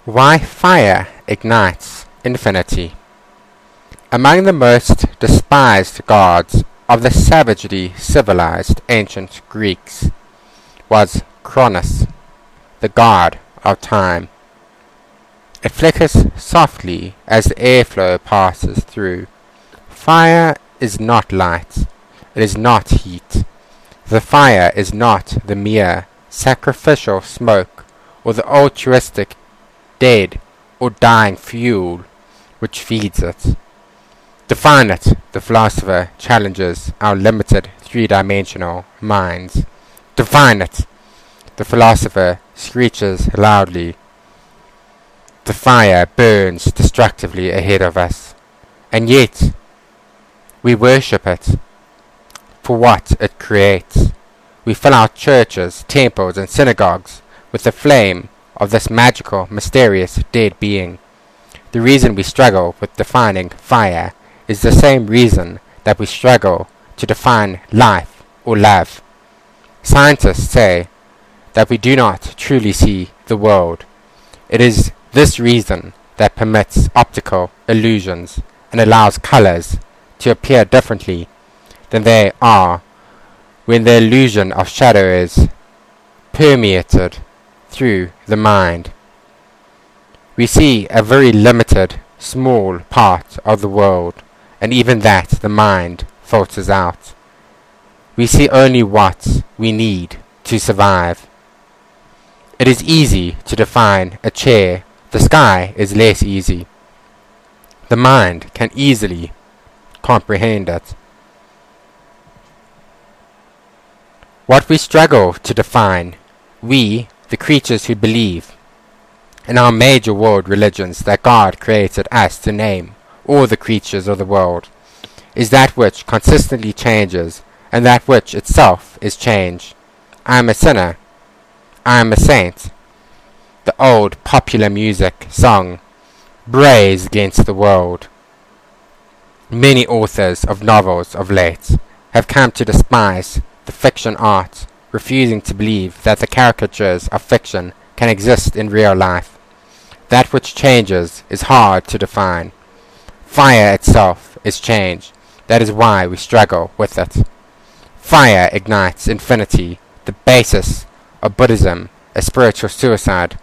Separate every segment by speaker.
Speaker 1: Why fire ignites infinity. Among the most despised gods of the savagely civilized ancient Greeks was Cronus, the god of time. It flickers softly as the airflow passes through. Fire is not light. It is not heat. The fire is not the mere sacrificial smoke or the altruistic dead or dying fuel which feeds it. Define it, the philosopher challenges our limited three-dimensional minds. Define it, the philosopher screeches loudly. The fire burns destructively ahead of us, and yet we worship it for what it creates. We fill our churches, temples, and synagogues with the flame of this magical, mysterious dead being. The reason we struggle with defining fire is the same reason that we struggle to define life or love. Scientists say that we do not truly see the world. It is this reason that permits optical illusions and allows colors to appear differently than they are when the illusion of shadow is permeated through the mind. We see a very limited, small part of the world, and even that the mind filters out. We see only what we need to survive. It is easy to define a chair. The sky is less easy. The mind can easily comprehend it. What we struggle to define, we, the creatures who believe in our major world religions that God created us to name all the creatures of the world, is that which consistently changes, and that which itself is change. I am a sinner. I am a saint. The old popular music song brays against the world. Many authors of novels of late have come to despise the fiction art, refusing to believe that the caricatures of fiction can exist in real life. That which changes is hard to define. Fire itself is change. That is why we struggle with it. Fire ignites infinity, the basis of Buddhism, a spiritual suicide.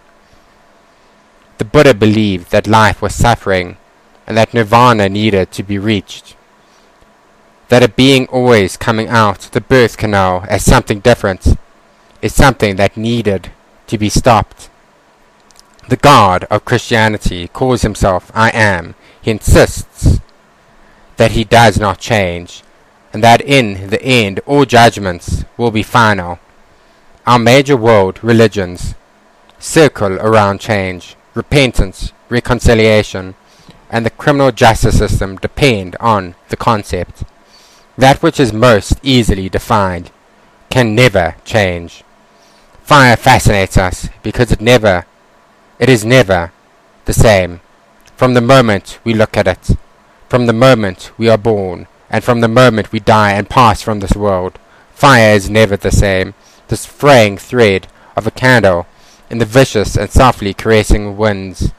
Speaker 1: The Buddha believed that life was suffering and that nirvana needed to be reached. That a being always coming out the birth canal as something different is something that needed to be stopped. The God of Christianity calls himself I Am. He insists that he does not change, and that in the end all judgments will be final. Our major world religions circle around change. Repentance, reconciliation, and the criminal justice system depend on the concept. That which is most easily defined can never change. Fire fascinates us because it is never the same. From the moment we look at it, from the moment we are born, and from the moment we die and pass from this world, fire is never the same. This fraying thread of a candle in the vicious and softly caressing winds.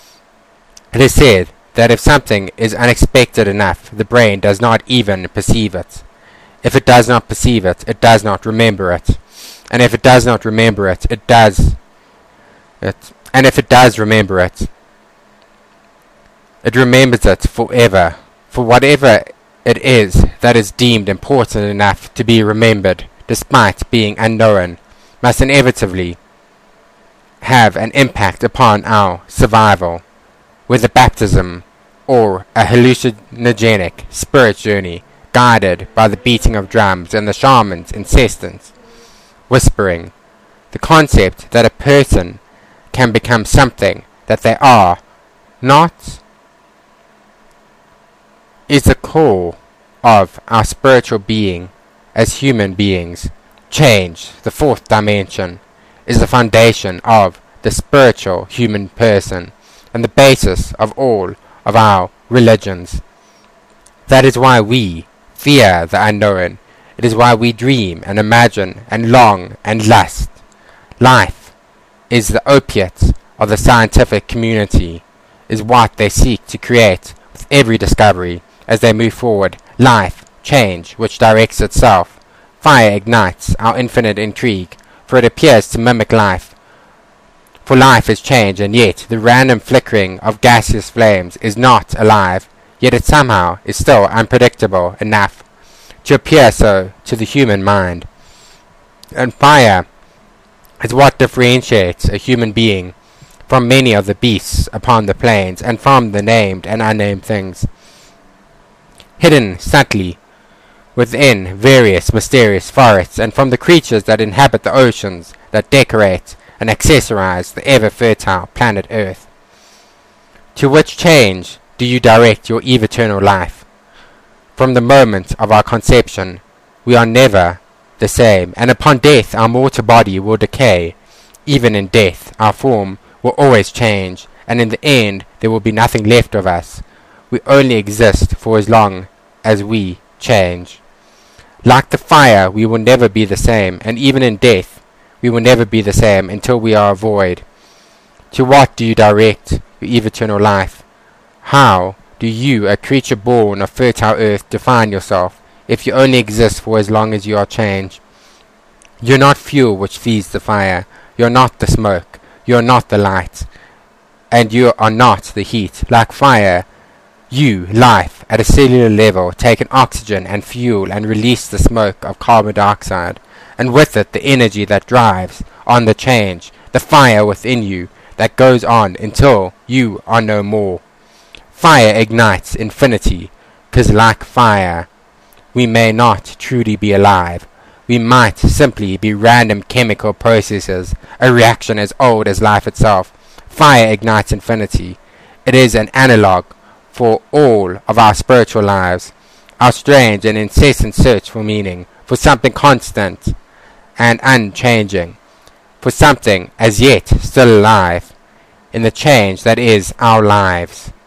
Speaker 1: It is said that if something is unexpected enough, the brain does not even perceive it. If it does not perceive it, it does not remember it. And if it does not remember it, And if it does remember it, it remembers it forever. For whatever it is that is deemed important enough to be remembered, despite being unknown, must inevitably have an impact upon our survival, whether baptism or a hallucinogenic spirit journey guided by the beating of drums and the shaman's incessant whispering. The concept that a person can become something that they are not is the core of our spiritual being as human beings. Change, the fourth dimension, is the foundation of the spiritual human person and the basis of all of our religions. That is why we fear the unknown. It is why we dream and imagine and long and lust. Life is the opiate of the scientific community is what they seek to create with every discovery as they move forward. Life, change, which directs itself. Fire ignites our infinite intrigue, for it appears to mimic life. For life is change, and yet the random flickering of gaseous flames is not alive, yet it somehow is still unpredictable enough to appear so to the human mind. And fire is what differentiates a human being from many of the beasts upon the plains, and from the named and unnamed things, hidden subtly within various mysterious forests, and from the creatures that inhabit the oceans, that decorate and accessorize the ever-fertile planet Earth. To which change do you direct your eternal life? From the moment of our conception, we are never the same, and upon death our mortal body will decay. Even in death, our form will always change, and in the end there will be nothing left of us. We only exist for as long as we change. Like the fire, we will never be the same, and even in death, we will never be the same until we are a void. To what do you direct your eternal life? How do you, a creature born of fertile earth, define yourself, if you only exist for as long as you are changed? You are not fuel which feeds the fire. You are not the smoke. You are not the light. And you are not the heat. Like fire, you, life, at a cellular level, take in oxygen and fuel and release the smoke of carbon dioxide, and with it the energy that drives on the change, the fire within you that goes on until you are no more. Fire ignites infinity, 'cause like fire, we may not truly be alive. We might simply be random chemical processes, a reaction as old as life itself. Fire ignites infinity. It is an analog for all of our spiritual lives, our strange and incessant search for meaning, for something constant and unchanging, for something as yet still alive in the change that is our lives.